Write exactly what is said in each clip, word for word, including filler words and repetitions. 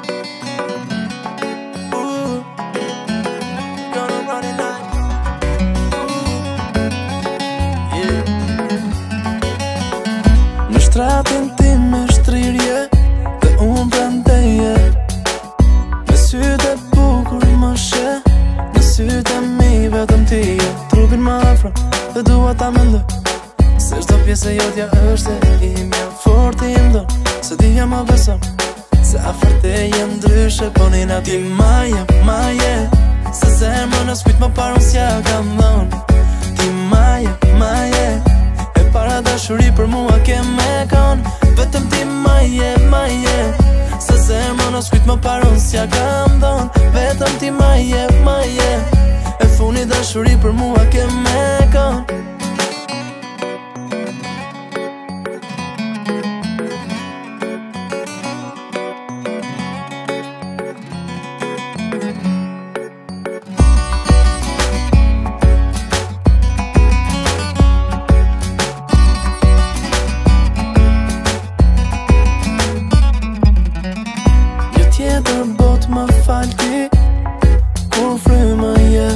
Ooh, gonna run it night. Ooh, yeah. Në shtratin tim me shtrirje dhe unë prandeje, me sytë e bukur më she, në sytë e mi vetëm tije. Trupin më afro dhe dua ta mendoj se çdo pjesë e jotja është e imja. Fort i mdon, se dija më beson se afër teje ndryshe, po nina ti maje, maje, se zemrën as kujt më parë unë s'ja kam dhon. Ti maje, maje, e para dashuri për mua ke me kon. Vetëm ti maje, maje, se zemrën as kujt më parë unë s'ja kam dhon. Vetëm ti maje, maje, e funi dashuri për mua ke me kon. Tjetër bot më fal ti, kur fryma je,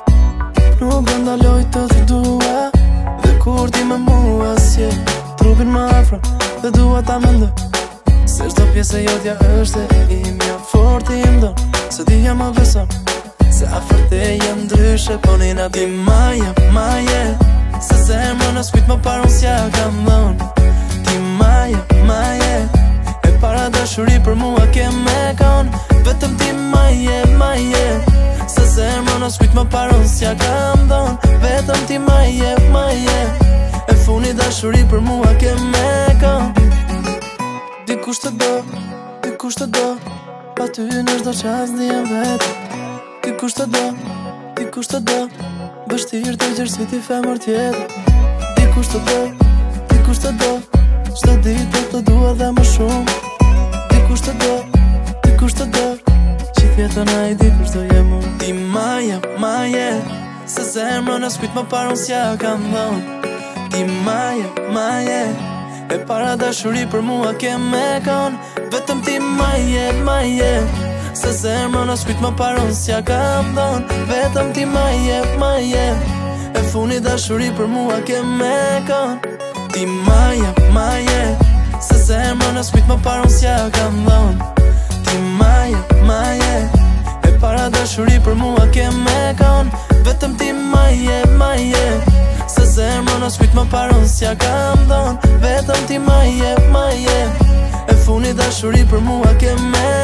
nuk do ndaloj të të dua, dhe kur ti me mua s'je. Trupin më afro dhe dua ta mendoj se çdo pjesë e jotja është e imja. Fort i mdon, se dija më beson se afër teje ndryshe, po nina ti maje, maje, se zemrën as kujt më parë unë s'ja kam dhon. Ti maje, maje, e para dashuri për mua ke me kon. Vetëm ti maje, maje, se zemrën as kujt më parë unë s'ja kam dhon. Vetëm ti maje, maje, e funi dashuri për mua ke me kon. Dikush të do, dikush të do, pa ty në çdo qas ndihem vetë. Dikush të do, dikush të do, vështirë të gjerë si ti femër tjetër. Dikush të do, dikush të do, çdo ditë të dua dhe më shumë. Dikush të do, dikush të do, që tjetën a i dikush do jem unë. Ti maje, maje, se zemrën as kujt më parë unë s'ja kam dhon. Ti maje, maje, e para dashuri për mua ke me kon. Vetëm ti maje, maje, se zemrën as kujt më parë unë s'ja kam dhon. Vetëm ti maje, maje, e funi dashuri për mua ke me kon. Ti maje, maje, se zemrën as kujt më parë unë s'ja kam dhon. Ti maje, maje, e para dashuri për mua ke me kon. Vetëm ti maje, maje, se zemrën as kujt më parë unë s'ja kam dhon. Vetëm ti maje, maje, e funi dashuri për mua ke me